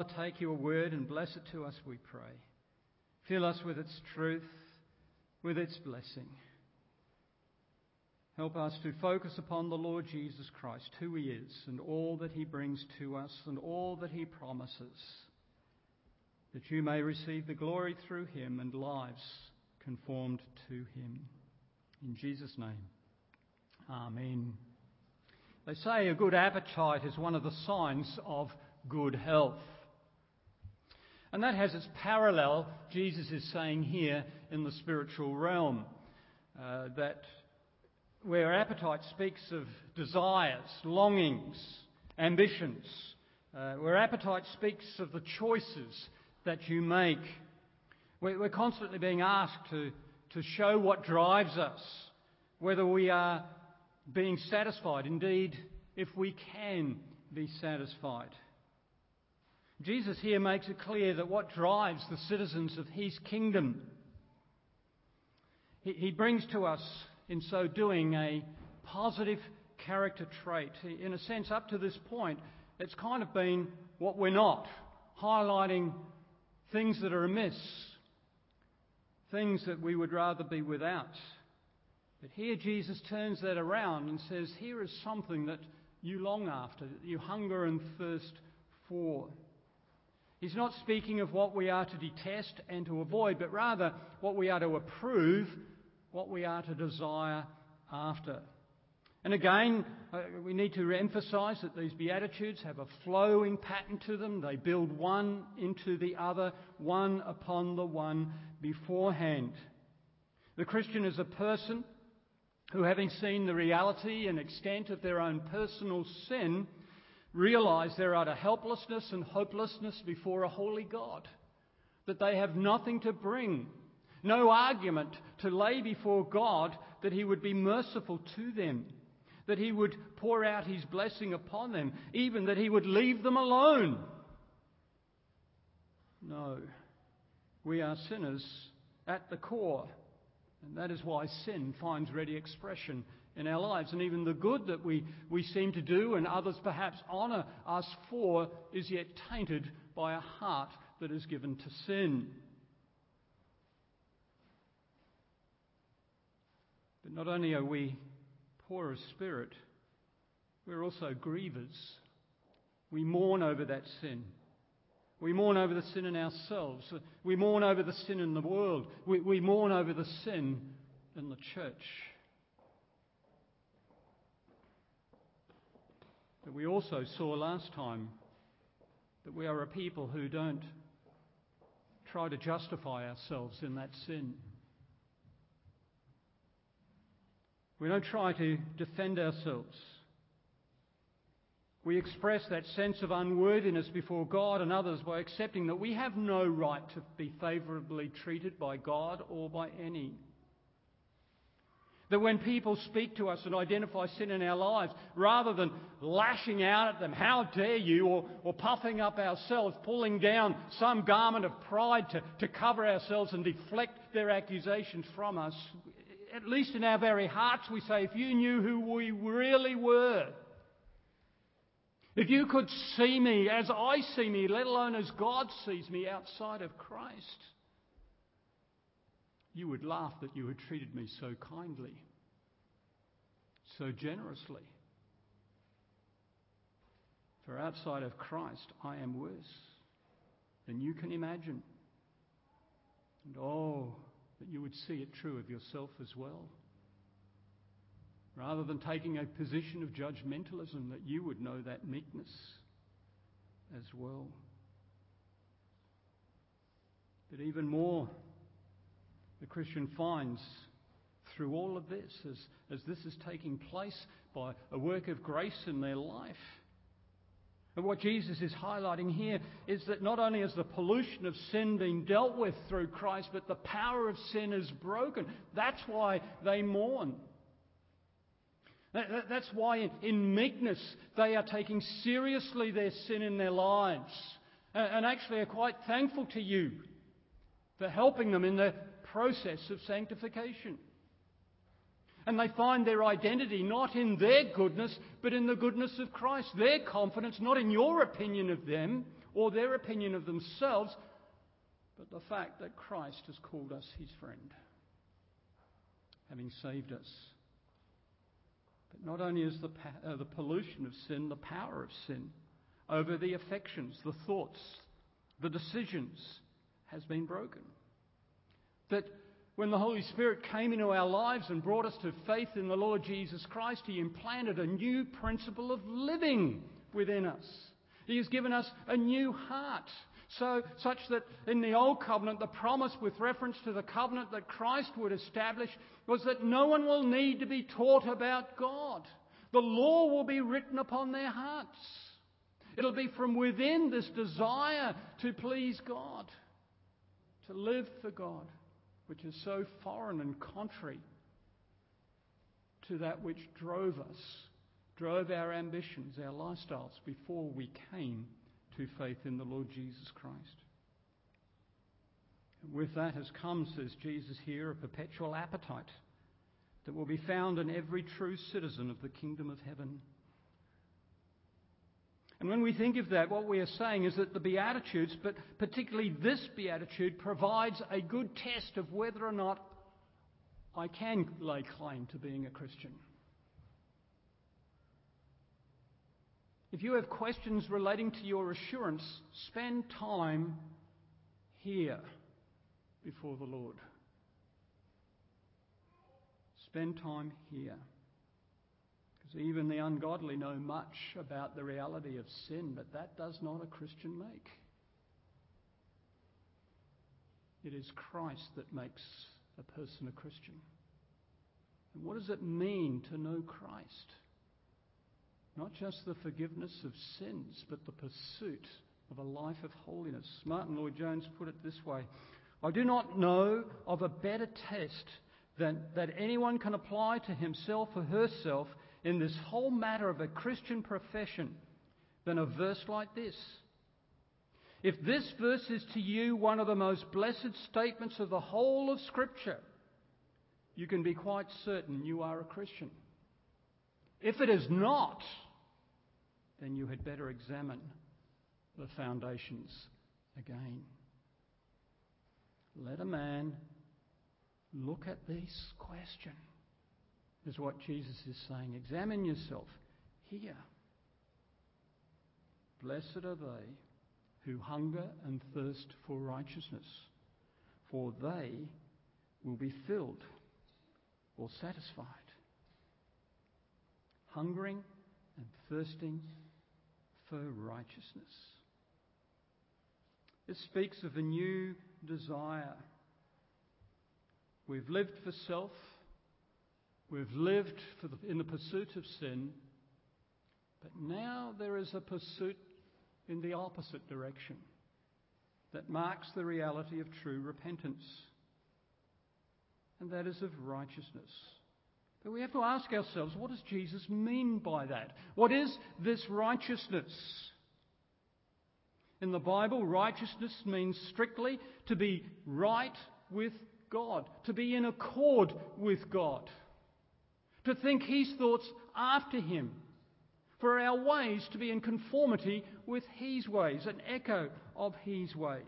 Take your word and bless it to us, we pray. Fill us with its truth, with its blessing. Help us to focus upon the Lord Jesus Christ, who he is, and all that he brings to us, and all that he promises, that you may receive the glory through him and lives conformed to him. In Jesus' name, amen. They say a good appetite is one of the signs of good health. And that has its parallel, Jesus is saying here, in the spiritual realm. That where appetite speaks of desires, longings, ambitions, where appetite speaks of the choices that you make, we're constantly being asked to show what drives us, whether we are being satisfied, indeed, if we can be satisfied. Jesus here makes it clear that what drives the citizens of his kingdom, he brings to us in so doing a positive character trait. In a sense, up to this point, it's kind of been what we're not, highlighting things that are amiss, things that we would rather be without. But here Jesus turns that around and says, here is something that you long after, that you hunger and thirst for. He's not speaking of what we are to detest and to avoid, but rather what we are to approve, what we are to desire after. And again, we need to emphasise that these Beatitudes have a flowing pattern to them. They build one into the other, one upon the one beforehand. The Christian is a person who, having seen the reality and extent of their own personal sin, realise their utter helplessness and hopelessness before a holy God, that they have nothing to bring, no argument to lay before God that he would be merciful to them, that he would pour out his blessing upon them, even that he would leave them alone. No, we are sinners at the core, and that is why sin finds ready expression in our lives. And even the good that we seem to do and others perhaps honour us for is yet tainted by a heart that is given to sin. But not only are we poor of spirit, we're also grievers. We mourn over that sin. We mourn over the sin in ourselves. We mourn over the sin in the world. We mourn over the sin in the church. But we also saw last time that we are a people who don't try to justify ourselves in that sin. We don't try to defend ourselves. We express that sense of unworthiness before God and others by accepting that we have no right to be favourably treated by God or by any. That when people speak to us and identify sin in our lives, rather than lashing out at them, how dare you, or puffing up ourselves, pulling down some garment of pride to cover ourselves and deflect their accusations from us, at least in our very hearts we say, if you knew who we really were, if you could see me as I see me, let alone as God sees me outside of Christ, you would laugh that you had treated me so kindly, so generously. For outside of Christ, I am worse than you can imagine. And oh, that you would see it true of yourself as well. Rather than taking a position of judgmentalism, that you would know that meekness as well. But even more, the Christian finds through all of this, as this is taking place by a work of grace in their life, and what Jesus is highlighting here is that not only has the pollution of sin been dealt with through Christ, but the power of sin is broken. That's why they mourn. That's why in meekness they are taking seriously their sin in their lives, and actually are quite thankful to you for helping them in the process of sanctification. And they find their identity not in their goodness, but in the goodness of Christ. Their confidence not in your opinion of them or their opinion of themselves, but the fact that Christ has called us his friend, having saved us. But not only is the pollution of sin, the power of sin over the affections, the thoughts, the decisions has been broken. That when the Holy Spirit came into our lives and brought us to faith in the Lord Jesus Christ, he implanted a new principle of living within us. He has given us a new heart, such that in the Old Covenant, the promise with reference to the covenant that Christ would establish was that no one will need to be taught about God. The law will be written upon their hearts. It'll be from within this desire to please God, to live for God, which is so foreign and contrary to that which drove our ambitions, our lifestyles before we came to faith in the Lord Jesus Christ. And with that has come, says Jesus here, a perpetual appetite that will be found in every true citizen of the kingdom of heaven. And when we think of that, what we are saying is that the Beatitudes, but particularly this Beatitude, provides a good test of whether or not I can lay claim to being a Christian. If you have questions relating to your assurance, spend time here before the Lord. Spend time here. Because even the ungodly know much about the reality of sin, but that does not a Christian make. It is Christ that makes a person a Christian. And what does it mean to know Christ? Not just the forgiveness of sins, but the pursuit of a life of holiness. Martin Lloyd-Jones put it this way: I do not know of a better test that anyone can apply to himself or herself in this whole matter of a Christian profession than a verse like this. If this verse is to you one of the most blessed statements of the whole of Scripture, you can be quite certain you are a Christian. If it is not, then you had better examine the foundations again. Let a man look at this question, is what Jesus is saying. Examine yourself here. Blessed are they who hunger and thirst for righteousness, for they will be filled or satisfied. Hungering and thirsting for righteousness. This speaks of a new desire. We've lived for self. We've lived in the pursuit of sin. But now there is a pursuit in the opposite direction that marks the reality of true repentance. And that is of righteousness. But we have to ask ourselves, what does Jesus mean by that? What is this righteousness? In the Bible, righteousness means strictly to be right with God, to be in accord with God, to think His thoughts after Him, for our ways to be in conformity with His ways, an echo of His ways.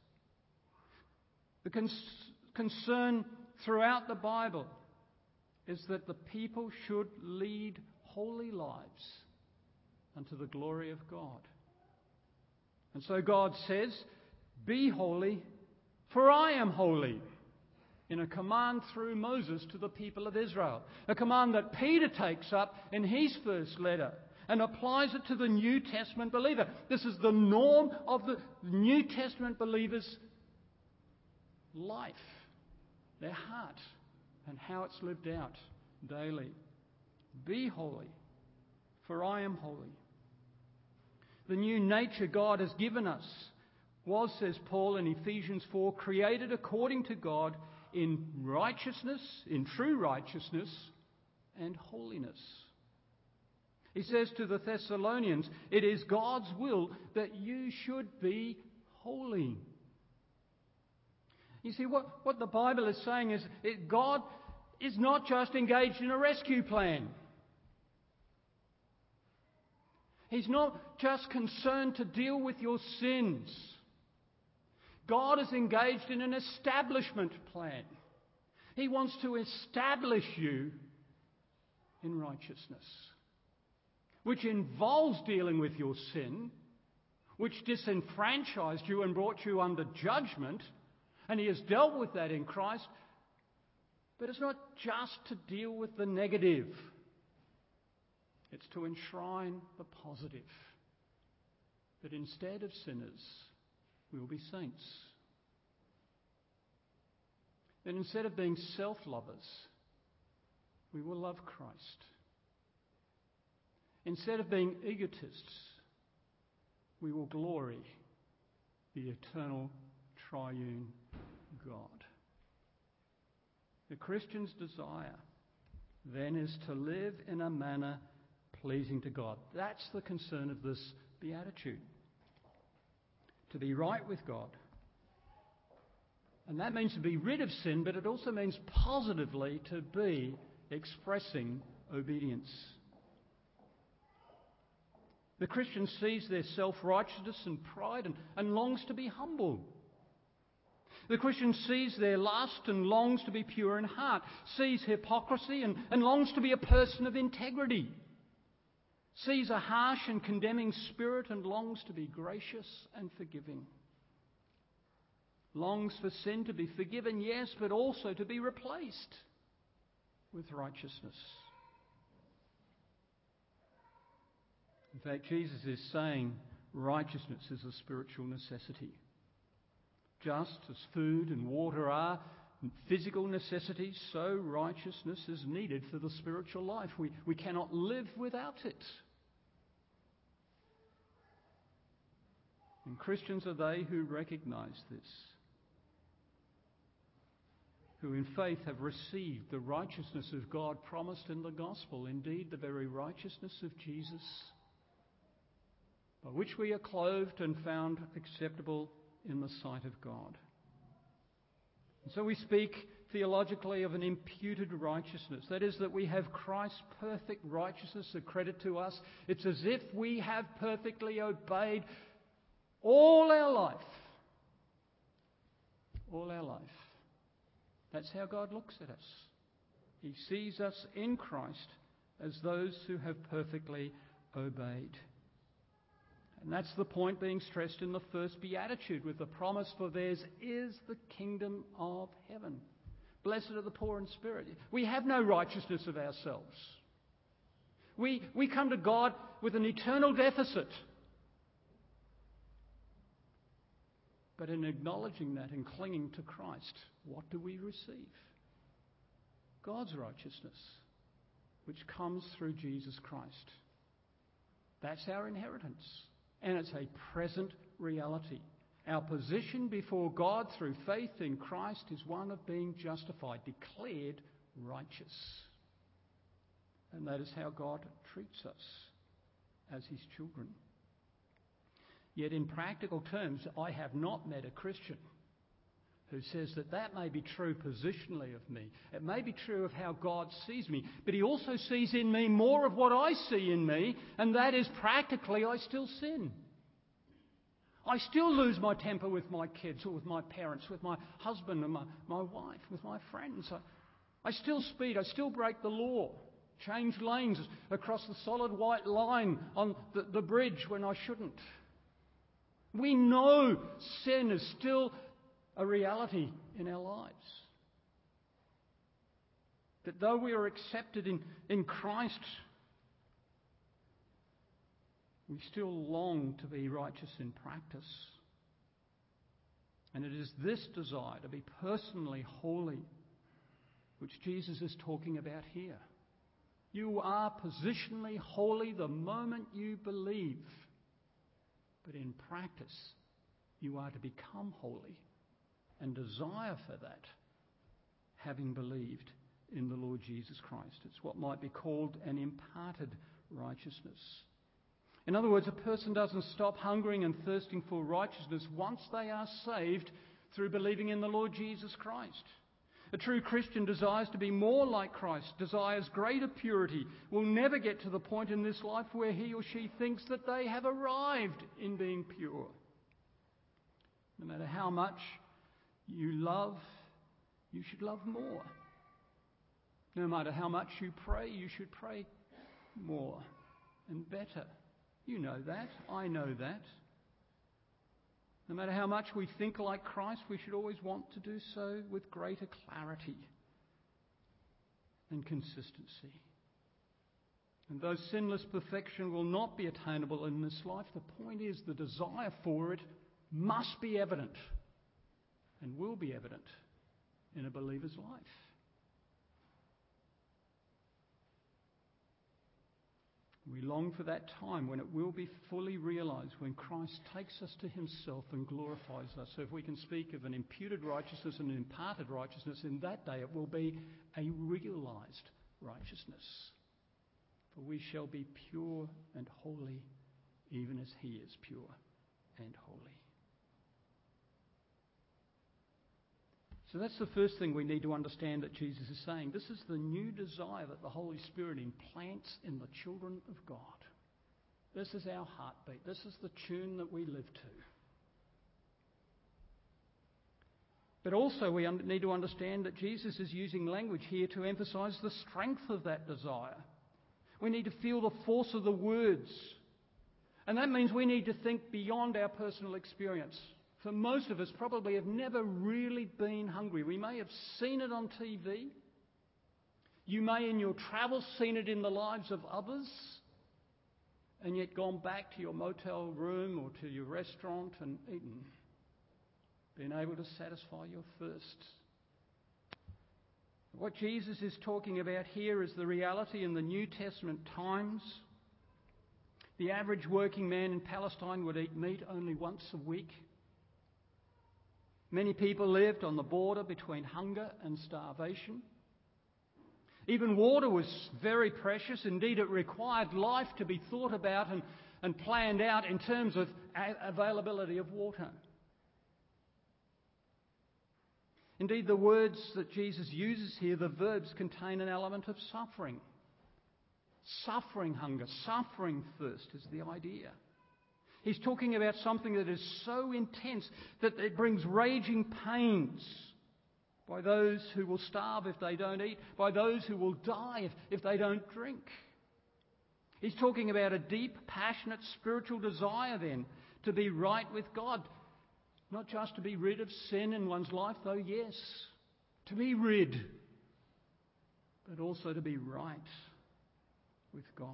The concern throughout the Bible is that the people should lead holy lives unto the glory of God. And so God says, be holy, for I am holy, in a command through Moses to the people of Israel. A command that Peter takes up in his first letter and applies it to the New Testament believer. This is the norm of the New Testament believer's life, their heart, and how it's lived out daily. Be holy, for I am holy. The new nature God has given us was, says Paul in Ephesians 4, created according to God in righteousness, in true righteousness and holiness. He says to the Thessalonians, it is God's will that you should be holy. You see, what the Bible is saying is God is not just engaged in a rescue plan. He's not just concerned to deal with your sins. God is engaged in an establishment plan. He wants to establish you in righteousness, which involves dealing with your sin, which disenfranchised you and brought you under judgment, and He has dealt with that in Christ. But it's not just to deal with the negative. It's to enshrine the positive. That instead of sinners, we will be saints. That instead of being self-lovers, we will love Christ. Instead of being egotists, we will glory the eternal triune God. The Christian's desire then is to live in a manner pleasing to God. That's the concern of this beatitude. To be right with God. And that means to be rid of sin, but it also means positively to be expressing obedience. The Christian sees their self-righteousness and pride and longs to be humble. The Christian sees their lust and longs to be pure in heart, sees hypocrisy and longs to be a person of integrity, sees a harsh and condemning spirit and longs to be gracious and forgiving, longs for sin to be forgiven, yes, but also to be replaced with righteousness. In fact, Jesus is saying righteousness is a spiritual necessity. Just as food and water are physical necessities, so righteousness is needed for the spiritual life. We cannot live without it. And Christians are they who recognise this, who in faith have received the righteousness of God promised in the gospel, indeed the very righteousness of Jesus, by which we are clothed and found acceptable in the sight of God. And so we speak theologically of an imputed righteousness. That is, that we have Christ's perfect righteousness accredited to us. It's as if we have perfectly obeyed all our life. All our life. That's how God looks at us. He sees us in Christ as those who have perfectly obeyed. And that's the point being stressed in the first beatitude with the promise, for theirs is the kingdom of heaven. Blessed are the poor in spirit. We have no righteousness of ourselves. We come to God with an eternal deficit. But in acknowledging that and clinging to Christ, what do we receive? God's righteousness, which comes through Jesus Christ. That's our inheritance. And it's a present reality. Our position before God through faith in Christ is one of being justified, declared righteous. And that is how God treats us as His children. Yet in practical terms, I have not met a Christian who says that may be true positionally of me. It may be true of how God sees me, but He also sees in me more of what I see in me, and that is practically I still sin. I still lose my temper with my kids or with my parents, with my husband and my wife, with my friends. I still speed, I still break the law, change lanes across the solid white line on the bridge when I shouldn't. We know sin is still a reality in our lives. That though we are accepted in Christ, we still long to be righteous in practice. And it is this desire to be personally holy which Jesus is talking about here. You are positionally holy the moment you believe. But in practice, you are to become holy and desire for that, having believed in the Lord Jesus Christ. It's what might be called an imparted righteousness. In other words, a person doesn't stop hungering and thirsting for righteousness once they are saved through believing in the Lord Jesus Christ. A true Christian desires to be more like Christ, desires greater purity, will never get to the point in this life where he or she thinks that they have arrived in being pure. No matter how much you love, you should love more. No matter how much you should pray more and better. You know that. I know that. No matter how much we think like Christ, we should always want to do so with greater clarity and consistency. And though sinless perfection will not be attainable in this life, the point is the desire for it must be evident and will be evident in a believer's life. We long for that time when it will be fully realised, when Christ takes us to himself and glorifies us. So if we can speak of an imputed righteousness and an imparted righteousness, in that day it will be a realised righteousness. For we shall be pure and holy, even as he is pure and holy. So that's the first thing we need to understand that Jesus is saying. This is the new desire that the Holy Spirit implants in the children of God. This is our heartbeat. This is the tune that we live to. But also we need to understand that Jesus is using language here to emphasise the strength of that desire. We need to feel the force of the words. And that means we need to think beyond our personal experience. For most of us probably have never really been hungry. We may have seen it on TV. You may in your travels seen it in the lives of others, and yet gone back to your motel room or to your restaurant and eaten, been able to satisfy your thirst. What Jesus is talking about here is the reality in the New Testament times. The average working man in Palestine would eat meat only once a week. Many people lived on the border between hunger and starvation. Even water was very precious. Indeed, it required life to be thought about and planned out in terms of availability of water. Indeed, the words that Jesus uses here, the verbs, contain an element of suffering. Suffering hunger, suffering thirst is the idea. He's talking about something that is so intense that it brings raging pains by those who will starve if they don't eat, by those who will die if they don't drink. He's talking about a deep, passionate spiritual desire then to be right with God. Not just to be rid of sin in one's life, though yes, to be rid, but also to be right with God.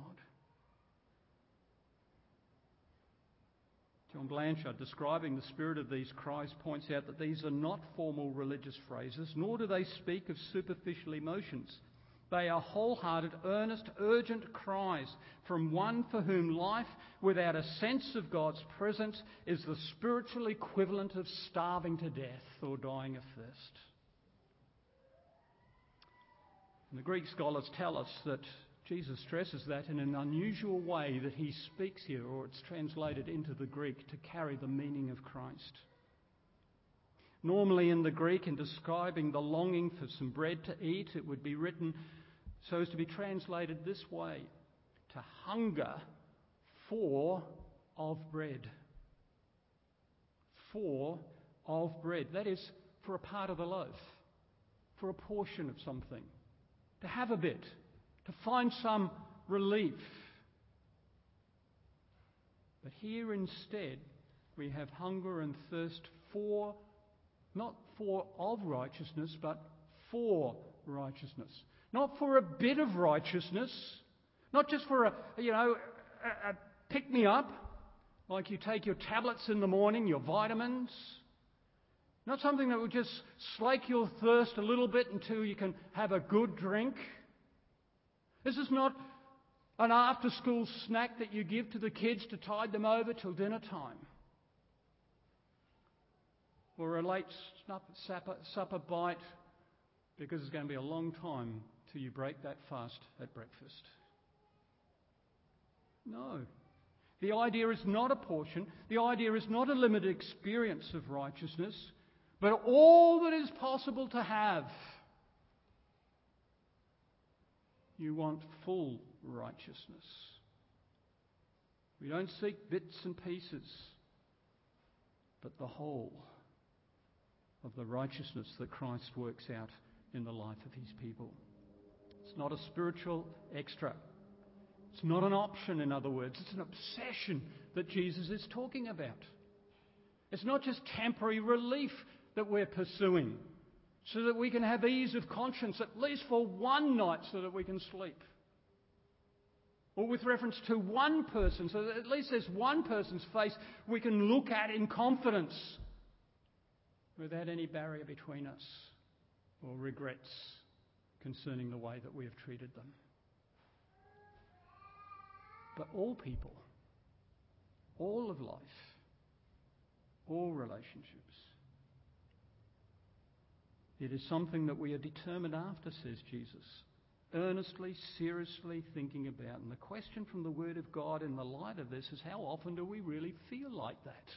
John Blanchard, describing the spirit of these cries, points out that these are not formal religious phrases, nor do they speak of superficial emotions. They are wholehearted, earnest, urgent cries from one for whom life without a sense of God's presence is the spiritual equivalent of starving to death or dying of thirst. And the Greek scholars tell us that Jesus stresses that in an unusual way that he speaks here, or it's translated into the Greek to carry the meaning of Christ. Normally in the Greek, in describing the longing for some bread to eat, it would be written so as to be translated this way: to hunger for of bread. For of bread. That is, for a part of the loaf, for a portion of something, to have a bit, to find some relief. But here instead we have hunger and thirst for, not for of righteousness, but for righteousness. Not for a bit of righteousness, not just for a pick-me-up, like you take your tablets in the morning, your vitamins. Not something that will just slake your thirst a little bit until you can have a good drink. This is not an after-school snack that you give to the kids to tide them over till dinner time. Or a late supper bite, because it's going to be a long time till you break that fast at breakfast. No. The idea is not a portion. The idea is not a limited experience of righteousness, but all that is possible to have You want full righteousness. We don't seek bits and pieces, but the whole of the righteousness that Christ works out in the life of his people. It's not a spiritual extra. It's not an option, in other words. It's an obsession that Jesus is talking about. It's not just temporary relief that we're pursuing so that we can have ease of conscience, at least for one night, so that we can sleep. Or with reference to one person, so that at least there's one person's face we can look at in confidence without any barrier between us or regrets concerning the way that we have treated them. But all people, all of life, all relationships, it is something that we are determined after, says Jesus, earnestly, seriously thinking about. And the question from the Word of God in the light of this is, how often do we really feel like that?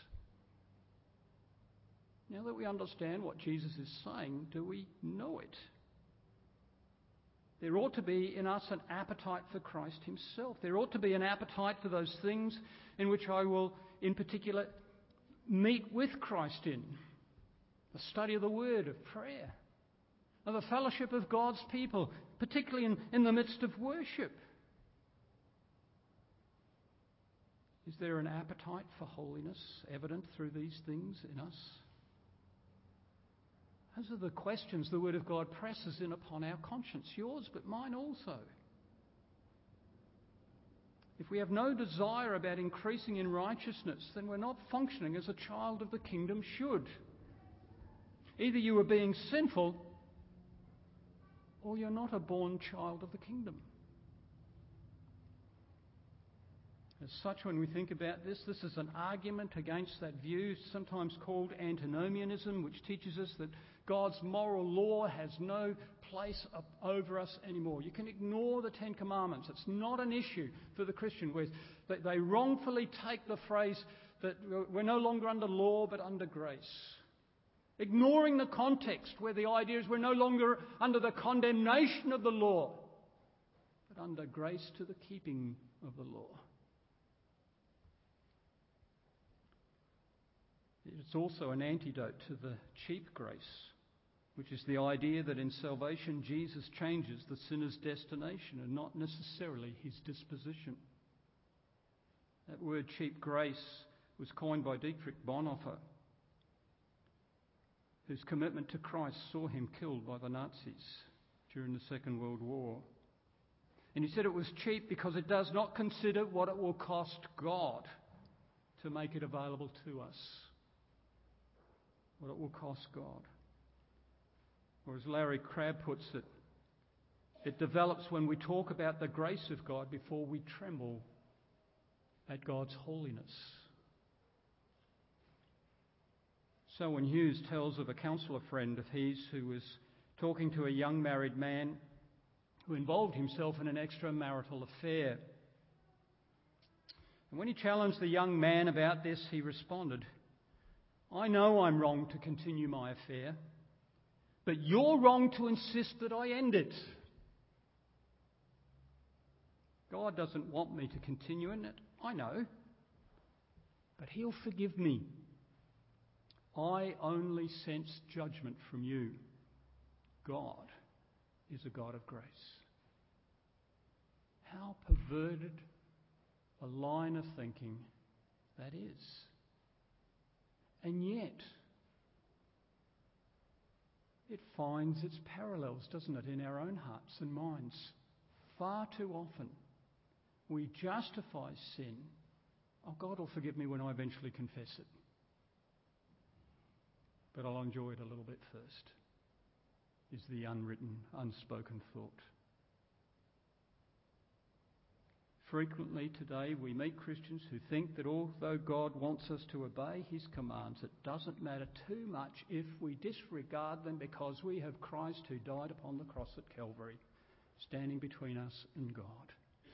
Now that we understand what Jesus is saying, do we know it? There ought to be in us an appetite for Christ himself. There ought to be an appetite for those things in which I will, in particular, meet with Christ in. The study of the Word, of prayer, of the fellowship of God's people, particularly in the midst of worship. Is there an appetite for holiness evident through these things in us? Those are the questions the Word of God presses in upon our conscience, yours but mine also. If we have no desire about increasing in righteousness, then we're not functioning as a child of the kingdom should. Either you are being sinful or you're not a born child of the kingdom. As such, when we think about this, this is an argument against that view, sometimes called antinomianism, which teaches us that God's moral law has no place over us anymore. You can ignore the Ten Commandments. It's not an issue for the Christian, where they wrongfully take the phrase that we're no longer under law but under grace. Ignoring the context where the idea is we're no longer under the condemnation of the law, but under grace to the keeping of the law. It's also an antidote to the cheap grace, which is the idea that in salvation Jesus changes the sinner's destination and not necessarily his disposition. That word cheap grace was coined by Dietrich Bonhoeffer, whose commitment to Christ saw him killed by the Nazis during the Second World War. And he said it was cheap because it does not consider what it will cost God to make it available to us. What it will cost God. Or as Larry Crabb puts it, it develops when we talk about the grace of God before we tremble at God's holiness. Selwyn Hughes tells of a counsellor friend of his who was talking to a young married man who involved himself in an extramarital affair. And when he challenged the young man about this, he responded, "I know I'm wrong to continue my affair, but you're wrong to insist that I end it. God doesn't want me to continue in it, I know, but he'll forgive me. I only sense judgment from you. God is a God of grace." How perverted a line of thinking that is. And yet, it finds its parallels, doesn't it, in our own hearts and minds. Far too often, we justify sin. Oh, God will forgive me when I eventually confess it. But I'll enjoy it a little bit first, is the unwritten, unspoken thought. Frequently today we meet Christians who think that although God wants us to obey his commands, it doesn't matter too much if we disregard them because we have Christ who died upon the cross at Calvary, standing between us and God.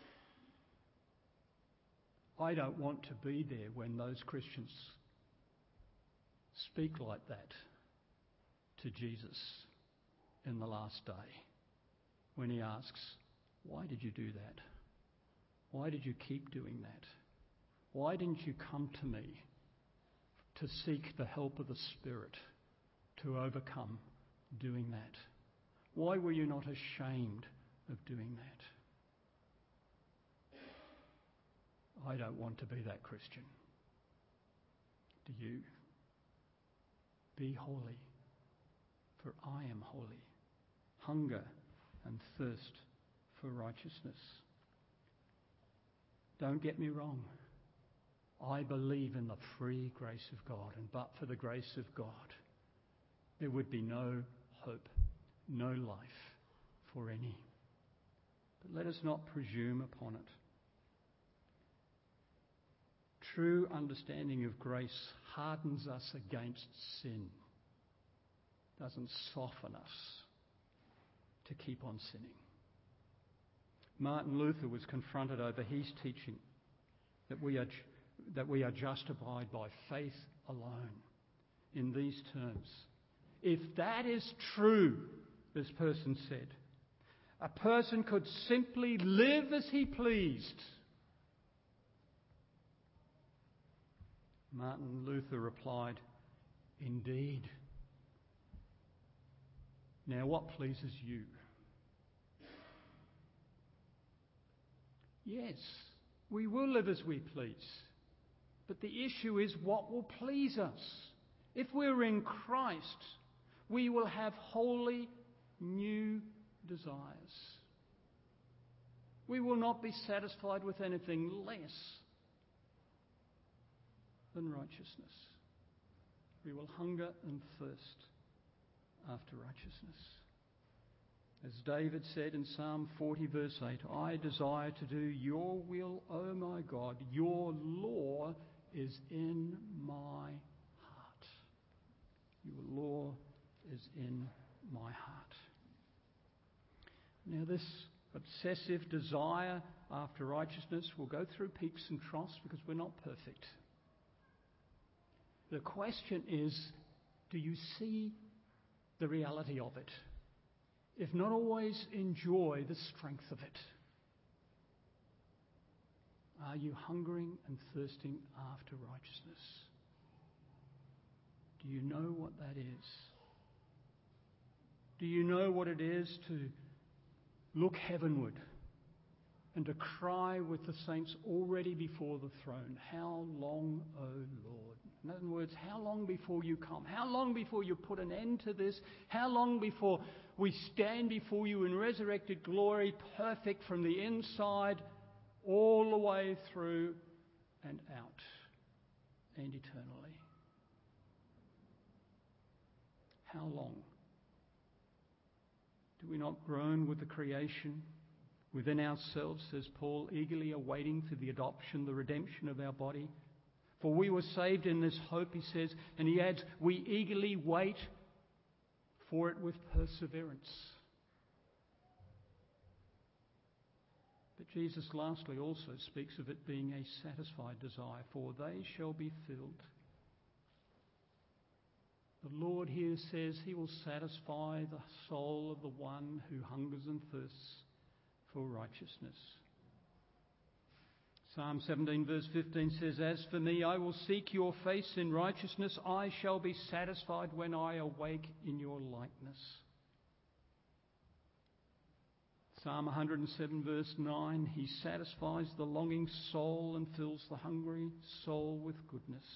I don't want to be there when those Christians speak like that to Jesus in the last day, when he asks, Why did you do that? Why did you keep doing that? Why didn't you come to me to seek the help of the Spirit to overcome doing that? Why were you not ashamed of doing that? I don't want to be that Christian. Do you? Be holy, for I am holy. Hunger and thirst for righteousness. Don't get me wrong. I believe in the free grace of God, and but for the grace of God, there would be no hope, no life for any. But let us not presume upon it. True understanding of grace hardens us against sin, doesn't soften us to keep on sinning. Martin Luther was confronted over his teaching that we are justified by faith alone in these terms. If that is true, this person said, a person could simply live as he pleased. Martin Luther replied, indeed. Now what pleases you? Yes, we will live as we please. But the issue is what will please us. If we're in Christ, we will have wholly new desires. We will not be satisfied with anything less than righteousness. We will hunger and thirst after righteousness. As David said in Psalm 40 verse 8, I desire to do your will, O my God. Your law is in my heart. Your law is in my heart. Now this obsessive desire after righteousness will go through peaks and troughs because we're not perfect. The question is, do you see the reality of it? If not always, enjoy the strength of it. Are you hungering and thirsting after righteousness? Do you know what that is? Do you know what it is to look heavenward and to cry with the saints already before the throne, how long, O Lord? In other words, how long before you come? How long before you put an end to this? How long before we stand before you in resurrected glory, perfect from the inside all the way through and out and eternally? How long? Do we not groan with the creation within ourselves, says Paul, eagerly awaiting for the adoption, the redemption of our body? For we were saved in this hope, he says, and he adds, we eagerly wait for it with perseverance. But Jesus lastly also speaks of it being a satisfied desire, for they shall be filled. The Lord here says he will satisfy the soul of the one who hungers and thirsts for righteousness. Psalm 17 verse 15 says, as for me, I will seek your face in righteousness. I shall be satisfied when I awake in your likeness. Psalm 107 verse 9, he satisfies the longing soul and fills the hungry soul with goodness.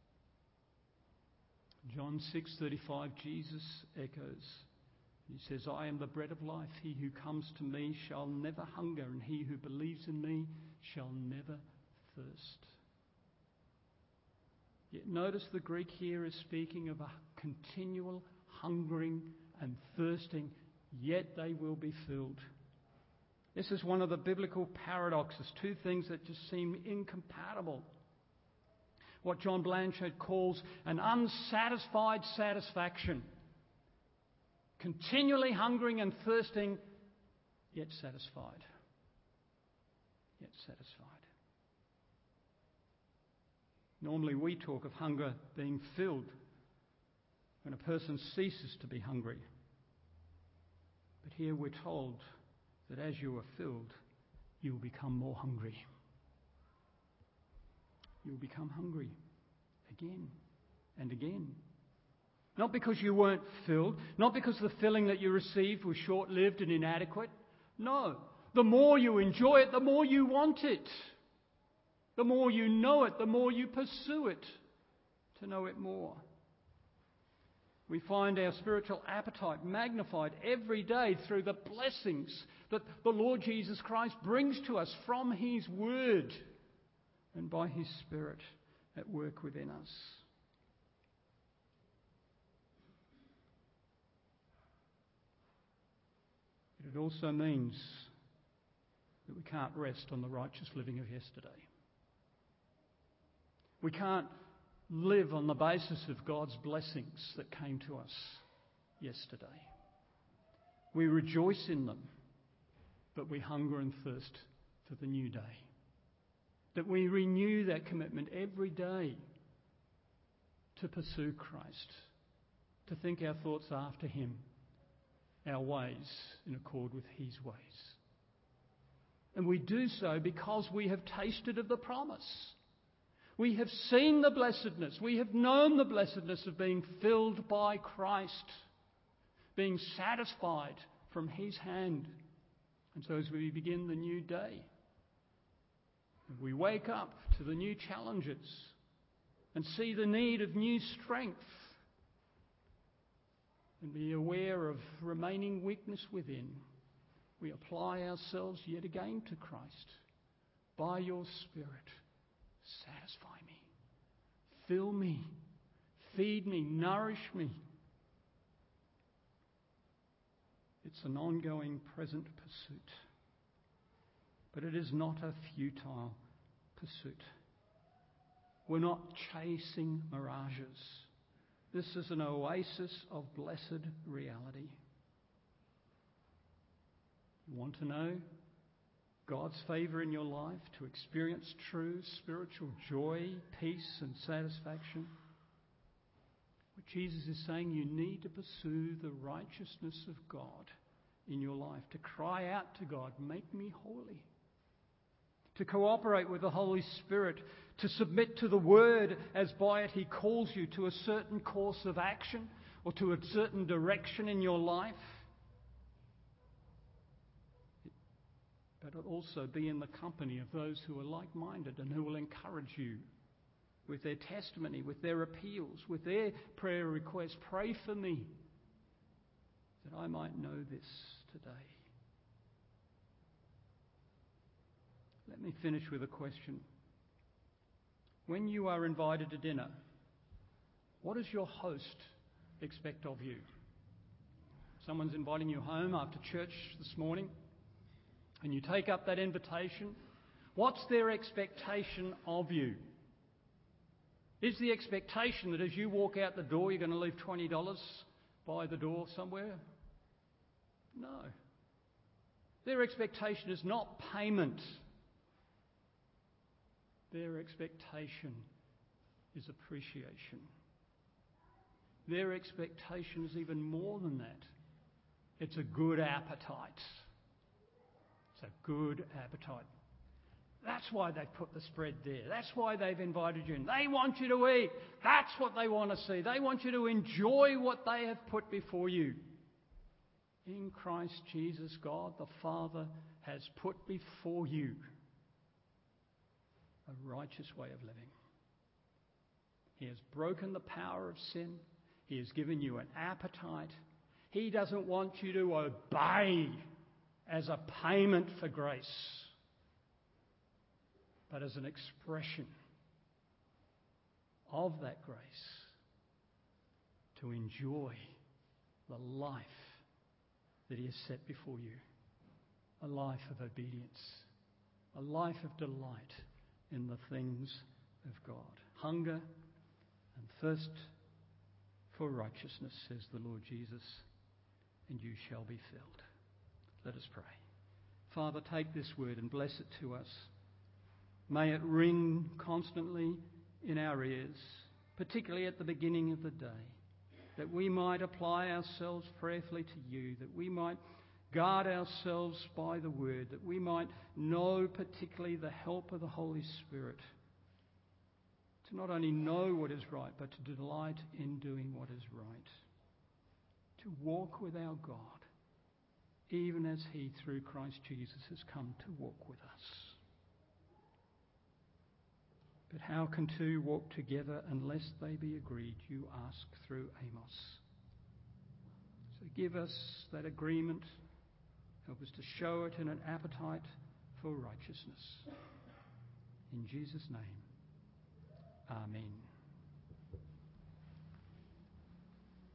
John 6:35, Jesus echoes. He says, I am the bread of life. He who comes to me shall never hunger, and he who believes in me shall never thirst. Yet notice the Greek here is speaking of a continual hungering and thirsting, yet they will be filled. This is one of the biblical paradoxes, two things that just seem incompatible. What John Blanchard calls an unsatisfied satisfaction. Continually hungering and thirsting, yet satisfied. Yet satisfied. Normally we talk of hunger being filled when a person ceases to be hungry. But here we're told that as you are filled, you will become more hungry. You will become hungry again and again. Not because you weren't filled, not because the filling that you received was short-lived and inadequate. No, the more you enjoy it, the more you want it. The more you know it, the more you pursue it to know it more. We find our spiritual appetite magnified every day through the blessings that the Lord Jesus Christ brings to us from His Word and by His Spirit at work within us. It also means that we can't rest on the righteous living of yesterday. We can't live on the basis of God's blessings that came to us yesterday. We rejoice in them, but we hunger and thirst for the new day. That we renew that commitment every day to pursue Christ, to think our thoughts after Him, our ways in accord with His ways. And we do so because we have tasted of the promise. We have seen the blessedness. We have known the blessedness of being filled by Christ, being satisfied from His hand. And so as we begin the new day, we wake up to the new challenges and see the need of new strength and be aware of remaining weakness within. We apply ourselves yet again to Christ. By your Spirit, satisfy me, fill me, feed me, nourish me. It's an ongoing present pursuit, but it is not a futile pursuit. We're not chasing mirages. This is an oasis of blessed reality. You want to know God's favour in your life, to experience true spiritual joy, peace and satisfaction? What Jesus is saying, you need to pursue the righteousness of God in your life, to cry out to God, make me holy. To cooperate with the Holy Spirit, to submit to the Word as by it He calls you to a certain course of action or to a certain direction in your life. But also be in the company of those who are like-minded and who will encourage you with their testimony, with their appeals, with their prayer requests. Pray for me that I might know this today. Let me finish with a question. When you are invited to dinner, what does your host expect of you? Someone's inviting you home after church this morning, and you take up that invitation. What's their expectation of you? Is the expectation that as you walk out the door, you're going to leave $20 by the door somewhere? No. Their expectation is not payment. Their expectation is appreciation. Their expectation is even more than that. It's a good appetite. It's a good appetite. That's why they've put the spread there. That's why they've invited you in. They want you to eat. That's what they want to see. They want you to enjoy what they have put before you. In Christ Jesus, God the Father has put before you a righteous way of living. He has broken the power of sin. He has given you an appetite. He doesn't want you to obey as a payment for grace, but as an expression of that grace to enjoy the life that He has set before you. A life of obedience, a life of delight in the things of God. Hunger and thirst for righteousness, says the Lord Jesus, and you shall be filled. Let us pray. Father, take this word and bless it to us. May it ring constantly in our ears, particularly at the beginning of the day, that we might apply ourselves prayerfully to you, that we might Guard ourselves by the word, that we might know particularly the help of the Holy Spirit to not only know what is right, but to delight in doing what is right. To walk with our God, even as he, through Christ Jesus, has come to walk with us. But how can two walk together unless they be agreed, you ask through Amos. So give us that agreement. Help us to show it in an appetite for righteousness. In Jesus' name, amen.